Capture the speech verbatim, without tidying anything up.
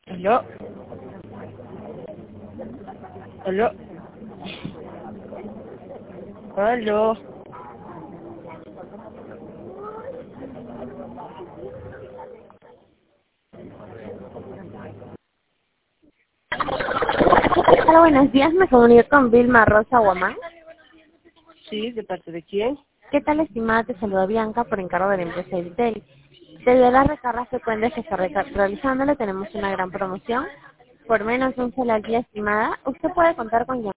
Aló, aló, aló. Hola, buenos días. Me comunico con Vilma Rosa Guamán. Sí, ¿de parte de quién? ¿Qué tal, estimada? Te saluda Bianca por encargo de la empresa Editel. Debido a las recargas frecuentes que está reca- realizando, le tenemos una gran promoción. Por menos de un solo al día, estimada, usted puede contar con